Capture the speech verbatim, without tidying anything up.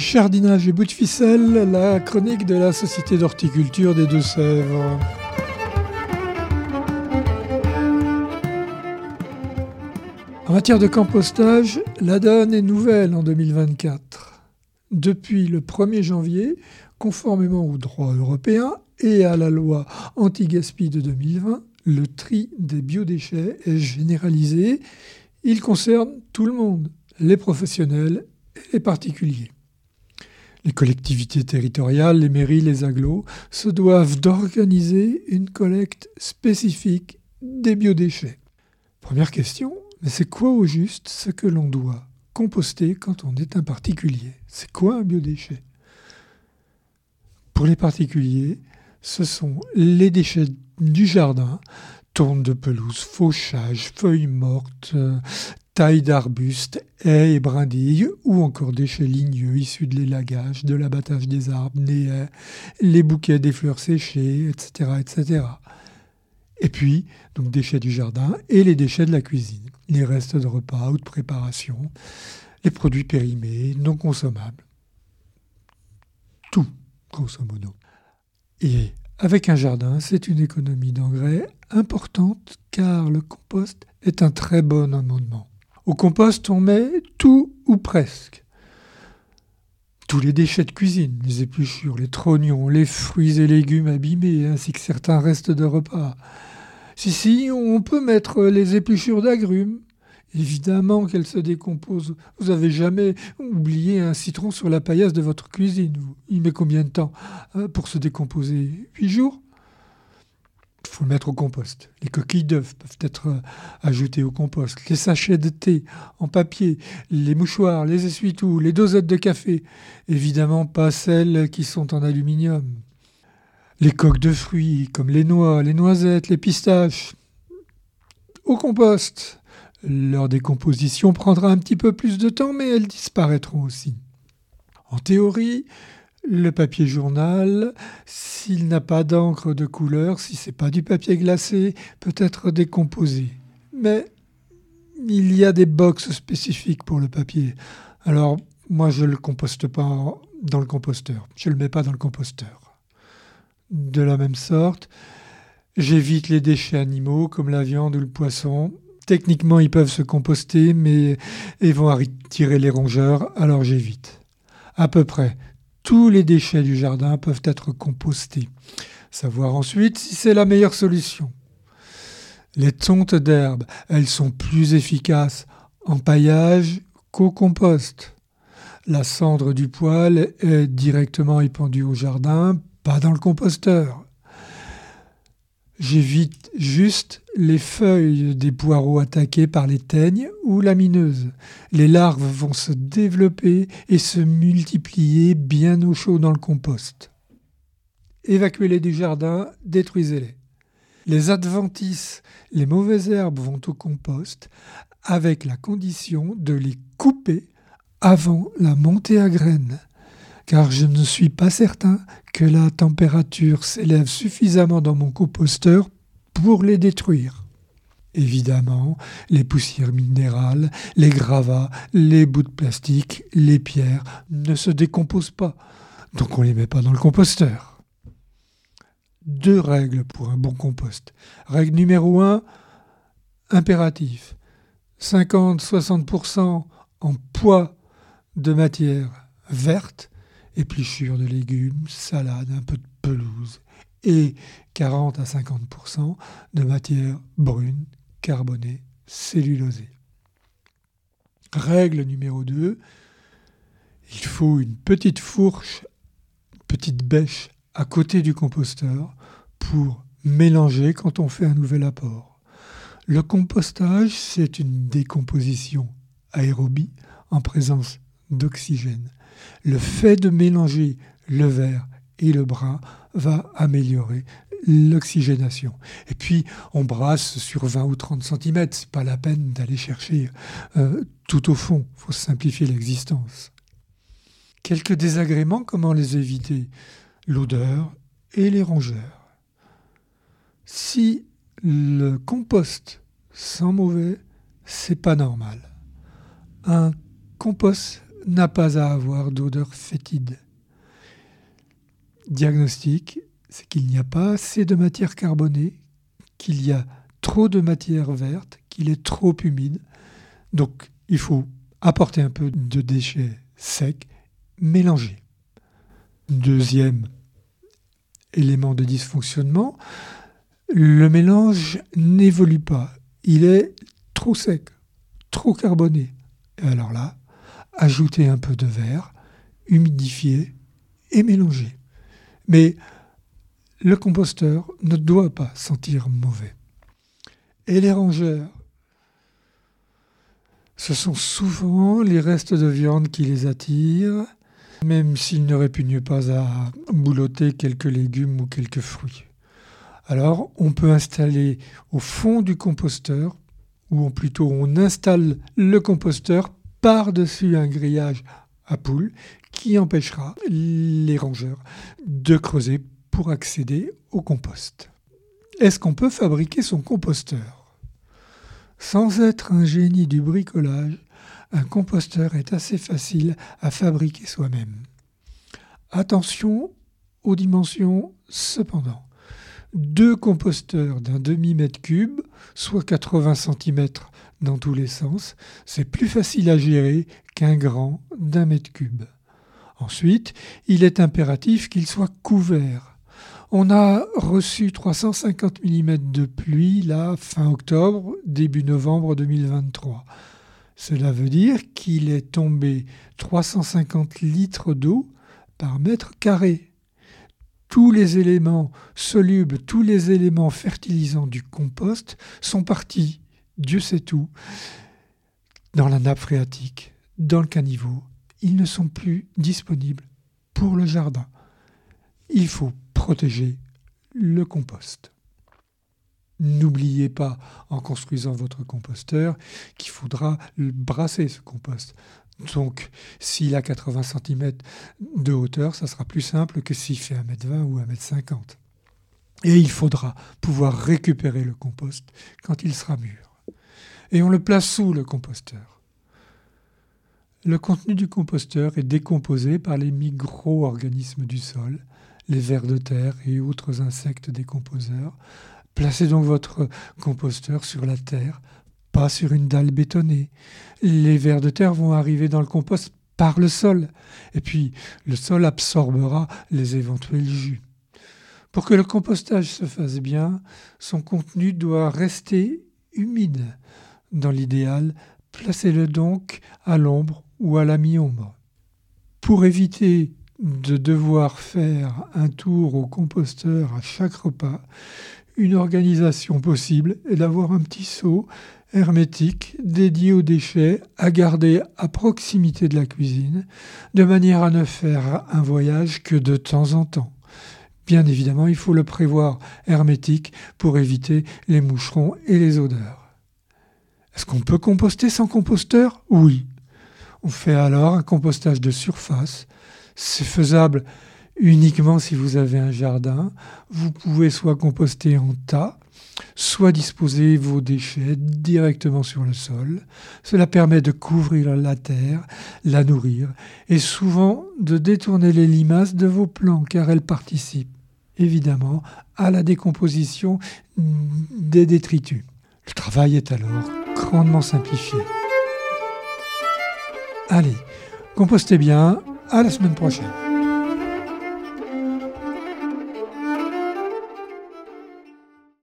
Jardinage et bout de ficelle, la chronique de la Société d'horticulture des Deux-Sèvres. En matière de compostage, la donne est nouvelle en deux mille vingt-quatre. Depuis le premier janvier, conformément au droit européen et à la loi anti-gaspi de deux mille vingt, le tri des biodéchets est généralisé. Il concerne tout le monde, les professionnels et les particuliers. Les collectivités territoriales, les mairies, les agglos se doivent d'organiser une collecte spécifique des biodéchets. Première question, mais c'est quoi au juste ce que l'on doit composter quand on est un particulier ? C'est quoi un biodéchet ? Pour les particuliers, ce sont les déchets du jardin, tourne de pelouse, fauchage, feuilles mortes, euh, tailles d'arbustes, haies et brindilles, ou encore déchets ligneux issus de l'élagage, de l'abattage des arbres, des haies, les bouquets des fleurs séchées, et cetera, et cetera. Et puis, donc déchets du jardin et les déchets de la cuisine, les restes de repas ou de préparation, les produits périmés, non consommables. Tout, grosso modo. Et avec un jardin, c'est une économie d'engrais importante car le compost est un très bon amendement. Au compost, on met tout ou presque. Tous les déchets de cuisine, les épluchures, les trognons, les fruits et légumes abîmés, ainsi que certains restes de repas. Si, si, on peut mettre les épluchures d'agrumes. Évidemment qu'elles se décomposent. Vous n'avez jamais oublié un citron sur la paillasse de votre cuisine. Il met combien de temps pour se décomposer ? Huit jours ? Il faut le mettre au compost. Les coquilles d'œufs peuvent être ajoutées au compost. Les sachets de thé en papier, les mouchoirs, les essuie-tout, les dosettes de café. Évidemment pas celles qui sont en aluminium. Les coques de fruits comme les noix, les noisettes, les pistaches. Au compost. Leur décomposition prendra un petit peu plus de temps, mais elles disparaîtront aussi. En théorie, le papier journal, s'il n'a pas d'encre de couleur, si ce n'est pas du papier glacé, peut être décomposé. Mais il y a des box spécifiques pour le papier. Alors, moi, je ne le composte pas dans le composteur. Je ne le mets pas dans le composteur. De la même sorte, j'évite les déchets animaux comme la viande ou le poisson. Techniquement, ils peuvent se composter, mais ils vont attirer les rongeurs, alors j'évite. À peu près tous les déchets du jardin peuvent être compostés. Savoir ensuite si c'est la meilleure solution. Les tontes d'herbe, elles sont plus efficaces en paillage qu'au compost. La cendre du poêle est directement épandue au jardin, pas dans le composteur. J'évite juste les feuilles des poireaux attaquées par les teignes ou lamineuses. Les larves vont se développer et se multiplier bien au chaud dans le compost. Évacuez-les du jardin, détruisez-les. Les adventices, les mauvaises herbes vont au compost avec la condition de les couper avant la montée à graines. Car je ne suis pas certain que la température s'élève suffisamment dans mon composteur pour les détruire. Évidemment, les poussières minérales, les gravats, les bouts de plastique, les pierres ne se décomposent pas, donc on ne les met pas dans le composteur. Deux règles pour un bon compost. Règle numéro un, impératif. cinquante à soixante pour cent en poids de matière verte, épluchures de légumes, salade, un peu de pelouse et quarante à cinquante pour cent de matière brune, carbonée, cellulosée. Règle numéro deux, il faut une petite fourche, une petite bêche à côté du composteur pour mélanger quand on fait un nouvel apport. Le compostage, c'est une décomposition aérobie en présence d'oxygène. Le fait de mélanger le vert et le brun va améliorer l'oxygénation. Et puis, on brasse sur vingt ou trente centimètres. Ce n'est pas la peine d'aller chercher euh, tout au fond. Il faut simplifier l'existence. Quelques désagréments, comment les éviter ? L'odeur et les rongeurs. Si le compost sent mauvais, c'est pas normal. Un compost n'a pas à avoir d'odeur fétide. Diagnostic, c'est qu'il n'y a pas assez de matière carbonée, qu'il y a trop de matière verte, qu'il est trop humide. Donc, il faut apporter un peu de déchets secs, mélanger. Deuxième élément de dysfonctionnement, le mélange n'évolue pas. Il est trop sec, trop carboné. Et alors là, ajoutez un peu de verre, humidifier et mélanger. Mais le composteur ne doit pas sentir mauvais. Et les rongeurs, ce sont souvent les restes de viande qui les attirent, même s'ils ne répugnent pas à boulotter quelques légumes ou quelques fruits. Alors, on peut installer au fond du composteur, ou plutôt on installe le composteur par-dessus un grillage à poules qui empêchera les rongeurs de creuser pour accéder au compost. Est-ce qu'on peut fabriquer son composteur ? Sans être un génie du bricolage, un composteur est assez facile à fabriquer soi-même. Attention aux dimensions cependant. Deux composteurs d'un demi-mètre cube, soit quatre-vingts centimètres dans tous les sens, c'est plus facile à gérer qu'un grand d'un mètre cube. Ensuite, il est impératif qu'il soit couvert. On a reçu trois cent cinquante millimètres de pluie, là, fin octobre, début novembre deux mille vingt-trois. Cela veut dire qu'il est tombé trois cent cinquante litres d'eau par mètre carré. Tous les éléments solubles, tous les éléments fertilisants du compost sont partis, Dieu sait où, dans la nappe phréatique, dans le caniveau. Ils ne sont plus disponibles pour le jardin. Il faut protéger le compost. N'oubliez pas, en construisant votre composteur, qu'il faudra brasser ce compost. Donc, s'il a quatre-vingts centimètres de hauteur, ça sera plus simple que s'il fait un mètre vingt ou un mètre cinquante. Et il faudra pouvoir récupérer le compost quand il sera mûr. Et on le place sous le composteur. Le contenu du composteur est décomposé par les micro-organismes du sol, les vers de terre et autres insectes décomposeurs. Placez donc votre composteur sur la terre, pas sur une dalle bétonnée. Les vers de terre vont arriver dans le compost par le sol. Et puis, le sol absorbera les éventuels jus. Pour que le compostage se fasse bien, son contenu doit rester humide. Dans l'idéal, placez-le donc à l'ombre ou à la mi-ombre. Pour éviter de devoir faire un tour au composteur à chaque repas, une organisation possible est d'avoir un petit seau hermétique dédié aux déchets à garder à proximité de la cuisine, de manière à ne faire un voyage que de temps en temps. Bien évidemment, il faut le prévoir hermétique pour éviter les moucherons et les odeurs. Est-ce qu'on peut composter sans composteur ? Oui. On fait alors un compostage de surface. C'est faisable uniquement si vous avez un jardin. Vous pouvez soit composter en tas, soit disposer vos déchets directement sur le sol. Cela permet de couvrir la terre, la nourrir et souvent de détourner les limaces de vos plants car elles participent évidemment à la décomposition des détritus. Le travail est alors grandement simplifié. Allez, compostez bien, à la semaine prochaine.